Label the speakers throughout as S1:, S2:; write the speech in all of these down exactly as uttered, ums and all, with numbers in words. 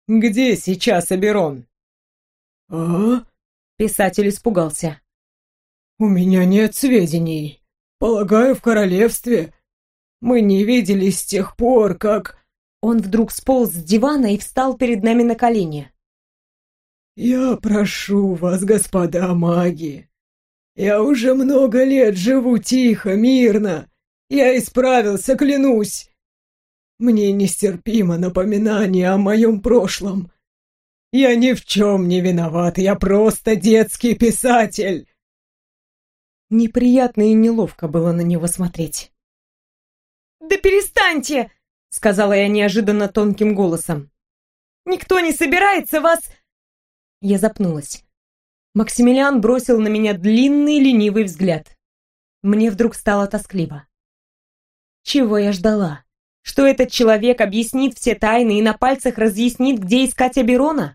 S1: Где сейчас Аберон?»
S2: «А?»
S1: Писатель испугался.
S2: «У меня нет сведений. Полагаю, в королевстве. Мы не виделись с тех пор, как...»
S1: Он вдруг сполз с дивана и встал перед нами на колени.
S2: «Я прошу вас, господа маги. Я уже много лет живу тихо, мирно. Я исправился, клянусь. Мне нестерпимо напоминание о моем прошлом. Я ни в чем не виноват, я просто детский писатель».
S1: Неприятно и неловко было на него смотреть. «Да перестаньте!» — сказала я неожиданно тонким голосом. «Никто не собирается вас...» Я запнулась. Максимилиан бросил на меня длинный ленивый взгляд. Мне вдруг стало тоскливо. Чего я ждала? Что этот человек объяснит все тайны и на пальцах разъяснит, где искать Аберона?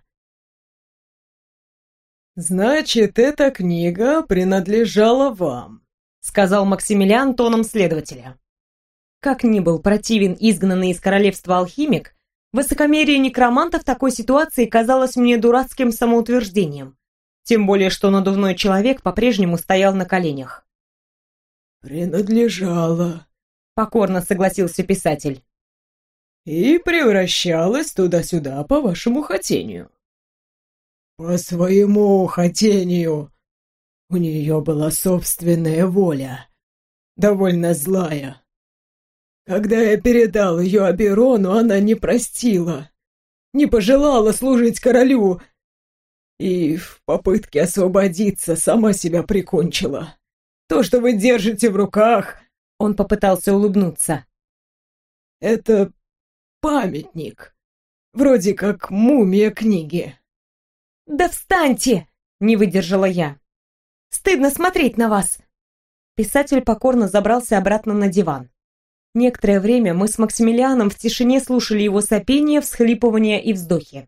S2: «Значит, эта книга принадлежала вам»,
S1: — сказал Максимилиан тоном следователя. Как ни был противен изгнанный из королевства алхимик, высокомерие некроманта в такой ситуации казалось мне дурацким самоутверждением, тем более что надувной человек по-прежнему стоял на коленях.
S2: «Принадлежала»,
S1: — покорно согласился писатель.
S2: «И превращалась туда-сюда по вашему хотению». «По своему хотению. У нее была собственная воля, довольно злая. Когда я передал ее Аберону, она не простила, не пожелала служить королю и в попытке освободиться сама себя прикончила. То, что вы держите в руках...»
S1: Он попытался улыбнуться.
S2: «Это памятник, вроде как мумия книги».
S1: «Да встаньте!» — не выдержала я. «Стыдно смотреть на вас!» Писатель покорно забрался обратно на диван. Некоторое время мы с Максимилианом в тишине слушали его сопения, всхлипывания и вздохи.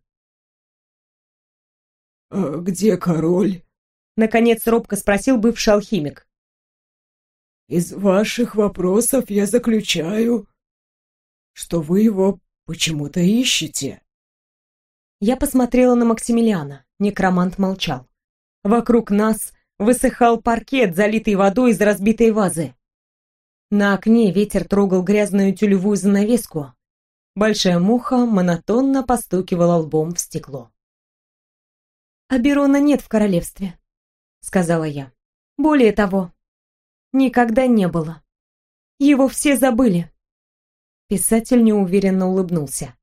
S2: «А где король?»
S1: — наконец робко спросил бывший алхимик.
S2: «Из ваших вопросов я заключаю, что вы его почему-то ищете».
S1: Я посмотрела на Максимилиана. Некромант молчал. Вокруг нас высыхал паркет, залитый водой из разбитой вазы. На окне ветер трогал грязную тюлевую занавеску. Большая муха монотонно постукивала лбом в стекло. «Аберона нет в королевстве», — сказала я. «Более того, никогда не было. Его все забыли». Писатель неуверенно улыбнулся.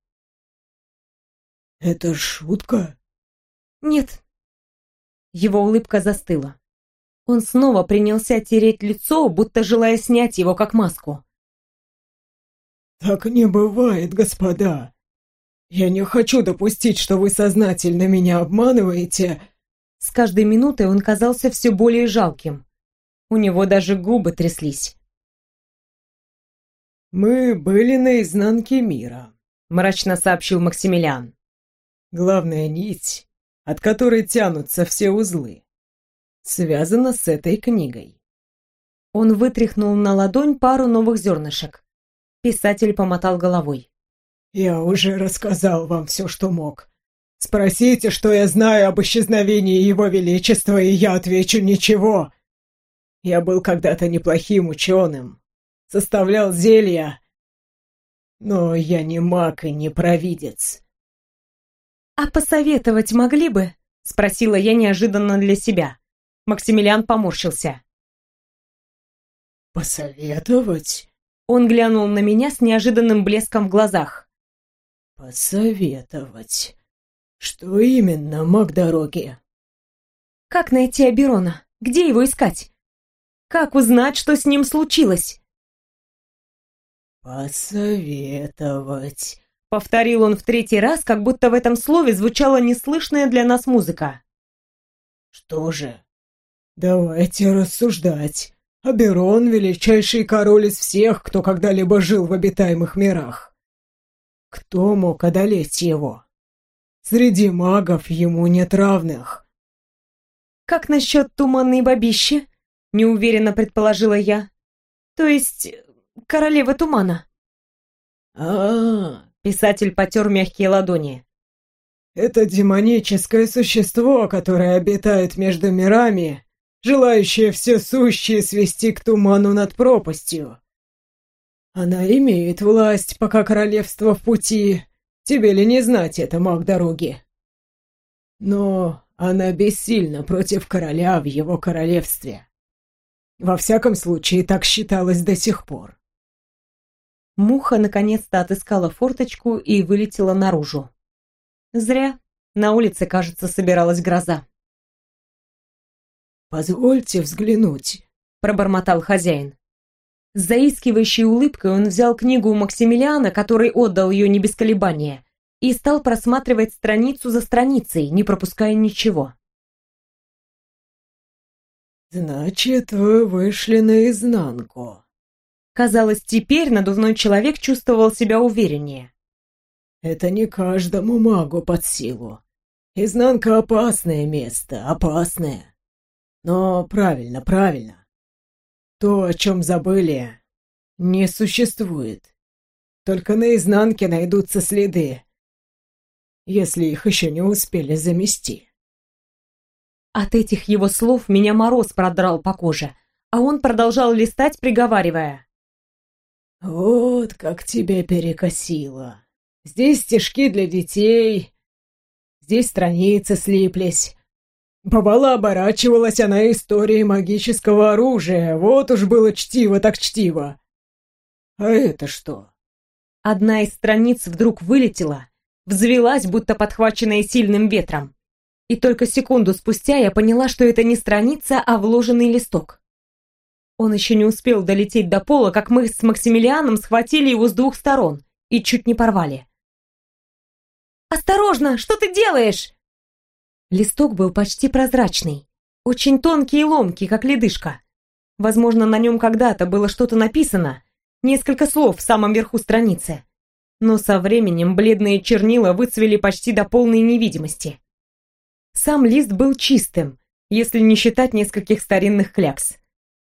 S2: «Это шутка?»
S1: «Нет». Его улыбка застыла. Он снова принялся тереть лицо, будто желая снять его как маску.
S2: «Так не бывает, господа. Я не хочу допустить, что вы сознательно меня обманываете».
S1: С каждой минутой он казался все более жалким. У него даже губы тряслись.
S2: «Мы были на изнанке мира», — мрачно сообщил Максимилиан. «Главная нить, от которой тянутся все узлы, связана с этой книгой».
S1: Он вытряхнул на ладонь пару новых зернышек. Писатель помотал головой.
S2: «Я уже рассказал вам все, что мог. Спросите, что я знаю об исчезновении Его Величества, и я отвечу ничего. Я был когда-то неплохим ученым, составлял зелья, но я не маг и не провидец».
S1: «А посоветовать могли бы?» — спросила я неожиданно для себя. Максимилиан поморщился.
S2: «Посоветовать?»
S1: Он глянул на меня с неожиданным блеском в глазах.
S2: «Посоветовать? Что именно, маг дороги?»
S1: «Как найти Аберона? Где его искать? Как узнать, что с ним случилось?»
S2: «Посоветовать»,
S1: — повторил он в третий раз, как будто в этом слове звучала неслышная для нас музыка.
S2: «Что же, давайте рассуждать. Аберон — величайший король из всех, кто когда-либо жил в обитаемых мирах. Кто мог одолеть его? Среди магов ему нет равных».
S1: «Как насчет туманной бабищи?» — неуверенно предположила я. «То есть королева тумана?»
S2: А-а-а,
S1: писатель потер мягкие ладони.
S2: Это демоническое существо, которое обитает между мирами, желающее все сущее свести к туману над пропастью. Она имеет власть, пока королевство в пути. Тебе ли не знать это, маг дороги? Но она бессильна против короля в его королевстве. Во всяком случае, так считалось до сих пор.
S1: Муха наконец-то отыскала форточку и вылетела наружу. Зря. На улице, кажется, собиралась гроза.
S2: «Позвольте взглянуть», —
S1: пробормотал хозяин. С заискивающей улыбкой он взял книгу у Максимилиана, который отдал ее не без колебания, и стал просматривать страницу за страницей, не пропуская ничего.
S2: «Значит, вы вышли наизнанку».
S1: Казалось, теперь надувной человек чувствовал себя увереннее.
S2: «Это не каждому магу под силу. Изнанка — опасное место, опасное. Но правильно, правильно. То, о чем забыли, не существует. Только на изнанке найдутся следы, если их еще не успели замести».
S1: От этих его слов меня мороз продрал по коже, а он продолжал листать, приговаривая:
S2: «Вот как тебя перекосило. Здесь стишки для детей, здесь страницы слиплись. Бывало, оборачивалась она историей магического оружия. Вот уж было чтиво так чтиво. А это что?»
S1: Одна из страниц вдруг вылетела, взвилась, будто подхваченная сильным ветром. И только секунду спустя я поняла, что это не страница, а вложенный листок. Он еще не успел долететь до пола, как мы с Максимилианом схватили его с двух сторон и чуть не порвали. «Осторожно! Что ты делаешь?» Листок был почти прозрачный, очень тонкий и ломкий, как ледышка. Возможно, на нем когда-то было что-то написано, несколько слов в самом верху страницы. Но со временем бледные чернила выцвели почти до полной невидимости. Сам лист был чистым, если не считать нескольких старинных клякс.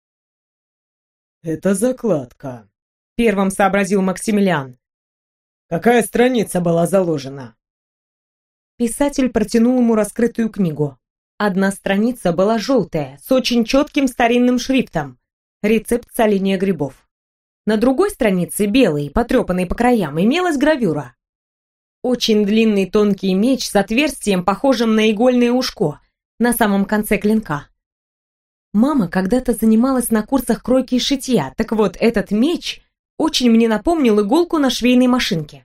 S2: «Это закладка», —
S1: первым сообразил Максимилиан.
S2: «Какая страница была заложена?»
S1: Писатель протянул ему раскрытую книгу. Одна страница была желтая, с очень четким старинным шрифтом. Рецепт соления грибов. На другой странице, белой, потрепанной по краям, имелась гравюра. Очень длинный тонкий меч с отверстием, похожим на игольное ушко, на самом конце клинка. Мама когда-то занималась на курсах кройки и шитья, так вот, этот меч очень мне напомнил иголку на швейной машинке.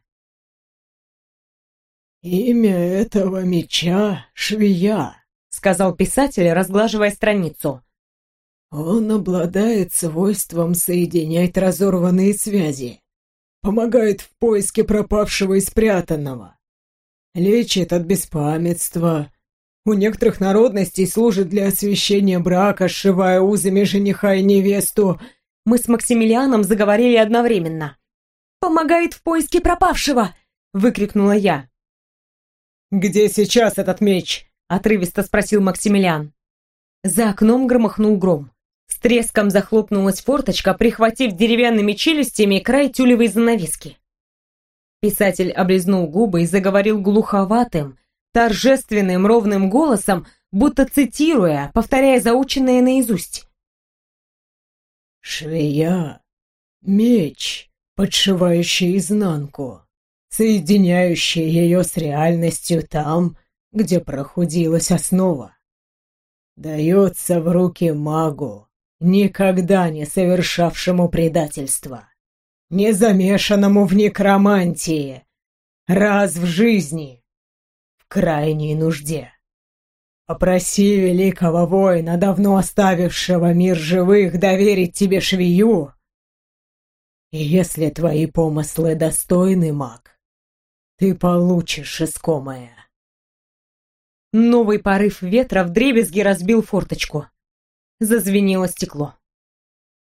S2: «Имя этого меча — Швея», —
S1: сказал писатель, разглаживая страницу.
S2: «Он обладает свойством соединять разорванные связи, помогает в поиске пропавшего и спрятанного, лечит от беспамятства. У некоторых народностей служит для освящения брака, сшивая узами жениха и невесту».
S1: Мы с Максимилианом заговорили одновременно. «Помогает в поиске пропавшего!» — выкрикнула я.
S2: «Где сейчас этот меч?»
S1: — отрывисто спросил Максимилиан. За окном громыхнул гром. С треском захлопнулась форточка, прихватив деревянными челюстями край тюлевой занавески. Писатель облизнул губы и заговорил глуховатым, торжественным, ровным голосом, будто цитируя, повторяя заученное наизусть.
S2: «Швея — меч, подшивающий изнанку, соединяющий ее с реальностью там, где прохудилась основа. Дается в руки магу, никогда не совершавшему предательства, не замешанному в некромантии, раз в жизни, в крайней нужде. Попроси великого воина, давно оставившего мир живых, доверить тебе швею, и если твои помыслы достойны, маг, ты получишь искомое».
S1: Новый порыв ветра вдребезги разбил форточку. Зазвенело стекло.